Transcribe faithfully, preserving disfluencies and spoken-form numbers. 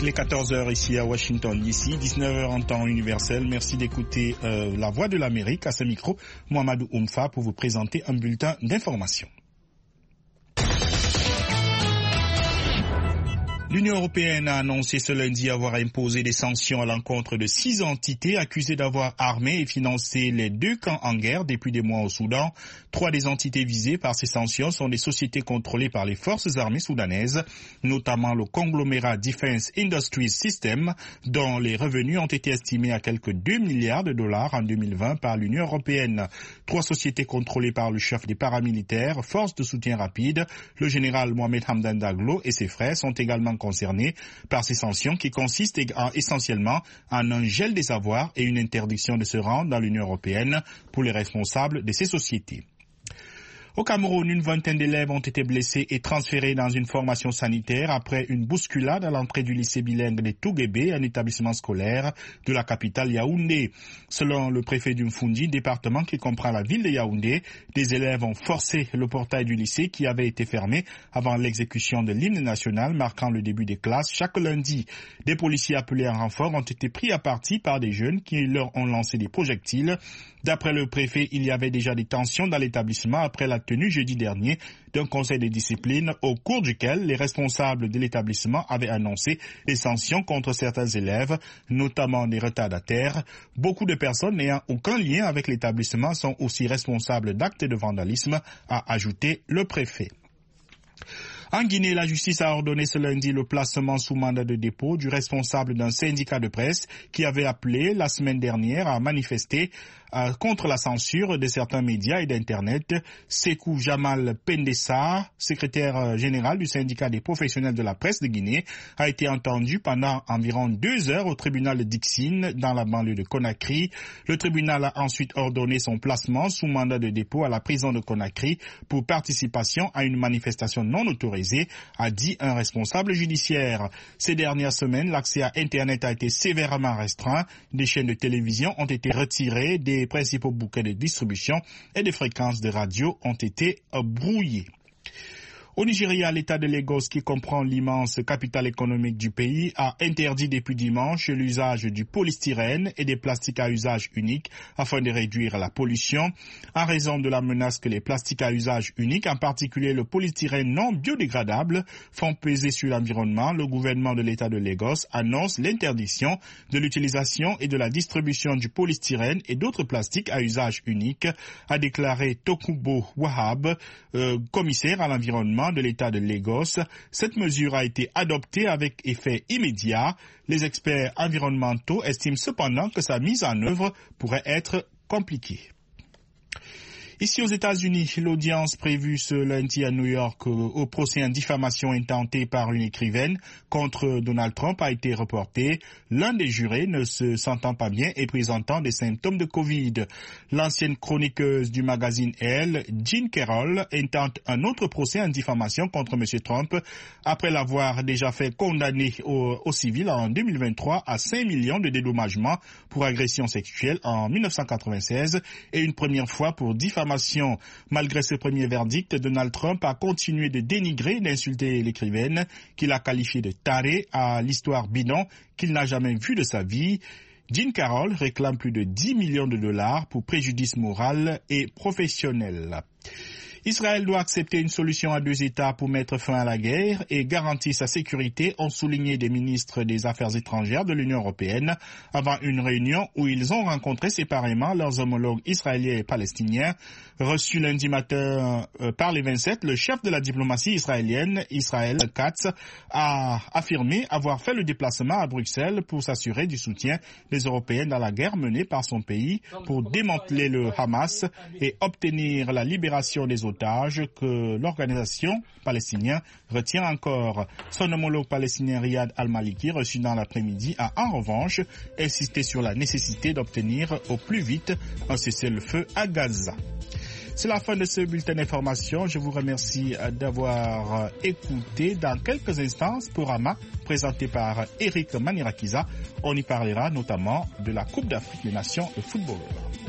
Il est quatorze heures ici à Washington D C, dix-neuf heures en temps universel. Merci d'écouter euh, La Voix de l'Amérique. À ce micro, Mohamedou Oumfa pour vous présenter un bulletin d'information. L'Union européenne a annoncé ce lundi avoir imposé des sanctions à l'encontre de six entités accusées d'avoir armé et financé les deux camps en guerre depuis des mois au Soudan. Trois des entités visées par ces sanctions sont des sociétés contrôlées par les forces armées soudanaises, notamment le conglomérat Defense Industries System, dont les revenus ont été estimés à quelques deux milliards de dollars en deux mille vingt par l'Union européenne. Trois sociétés contrôlées par le chef des paramilitaires, Force de soutien rapide, le général Mohamed Hamdan Daglo et ses frères sont également concernés par ces sanctions qui consistent essentiellement en un gel des avoirs et une interdiction de se rendre dans l'Union européenne pour les responsables de ces sociétés. Au Cameroun, une vingtaine d'élèves ont été blessés et transférés dans une formation sanitaire après une bousculade à l'entrée du lycée bilingue de Touguébé, un établissement scolaire de la capitale Yaoundé. Selon le préfet du Mfundi, département qui comprend la ville de Yaoundé, des élèves ont forcé le portail du lycée qui avait été fermé avant l'exécution de l'hymne national marquant le début des classes chaque lundi. Des policiers appelés en renfort ont été pris à partie par des jeunes qui leur ont lancé des projectiles. D'après le préfet, il y avait déjà des tensions dans l'établissement après la tenue jeudi dernier d'un conseil de discipline au cours duquel les responsables de l'établissement avaient annoncé des sanctions contre certains élèves, notamment des retardataires. Beaucoup de personnes n'ayant aucun lien avec l'établissement sont aussi responsables d'actes de vandalisme, a ajouté le préfet. En Guinée, la justice a ordonné ce lundi le placement sous mandat de dépôt du responsable d'un syndicat de presse qui avait appelé la semaine dernière à manifester euh, contre la censure de certains médias et d'Internet. Sékou Jamal Pendessa, secrétaire général du syndicat des professionnels de la presse de Guinée, a été entendu pendant environ deux heures au tribunal de Dixine dans la banlieue de Conakry. Le tribunal a ensuite ordonné son placement sous mandat de dépôt à la prison de Conakry pour participation à une manifestation non autorisée, a dit un responsable judiciaire. Ces dernières semaines, l'accès à Internet a été sévèrement restreint. Des chaînes de télévision ont été retirées des principaux bouquets de distribution et des fréquences de radio ont été brouillées. Au Nigeria, l'État de Lagos, qui comprend l'immense capitale économique du pays, a interdit depuis dimanche l'usage du polystyrène et des plastiques à usage unique afin de réduire la pollution. En raison de la menace que les plastiques à usage unique, en particulier le polystyrène non biodégradable, font peser sur l'environnement, le gouvernement de l'État de Lagos annonce l'interdiction de l'utilisation et de la distribution du polystyrène et d'autres plastiques à usage unique, a déclaré Tokunbo Wahab, euh, commissaire à l'environnement de l'État de Lagos. Cette mesure a été adoptée avec effet immédiat. Les experts environnementaux estiment cependant que sa mise en œuvre pourrait être compliquée. Ici aux États-Unis, l'audience prévue ce lundi à New York au procès en diffamation intenté par une écrivaine contre Donald Trump a été reportée. L'un des jurés ne se sentant pas bien et présentant des symptômes de Covid. L'ancienne chroniqueuse du magazine Elle, Jean Carroll, intente un autre procès en diffamation contre M. Trump après l'avoir déjà fait condamner au, au civil en deux mille vingt-trois à cinq millions de dédommagements pour agression sexuelle en mille neuf cent quatre-vingt-seize et une première fois pour diffamation. Malgré ce premier verdict, Donald Trump a continué de dénigrer et d'insulter l'écrivaine, qu'il a qualifiée de tarée à l'histoire bidon qu'il n'a jamais vue de sa vie. Jean Carroll réclame plus de dix millions de dollars pour préjudice moral et professionnel. Israël doit accepter une solution à deux États pour mettre fin à la guerre et garantir sa sécurité, ont souligné des ministres des Affaires étrangères de l'Union européenne avant une réunion où ils ont rencontré séparément leurs homologues israéliens et palestiniens. Reçu lundi matin euh, par les vingt-sept, le chef de la diplomatie israélienne, Israël Katz, a affirmé avoir fait le déplacement à Bruxelles pour s'assurer du soutien des Européens dans la guerre menée par son pays pour démanteler le Hamas et obtenir la libération des otages que l'organisation palestinienne retient encore. Son homologue palestinien Riyad al-Maliki, reçu dans l'après-midi, a en revanche insisté sur la nécessité d'obtenir au plus vite un cessez-le-feu à Gaza. C'est la fin de ce bulletin d'information. Je vous remercie d'avoir écouté. Dans quelques instants, Sporama, présenté par Eric Manirakiza. On y parlera notamment de la Coupe d'Afrique des Nations de football.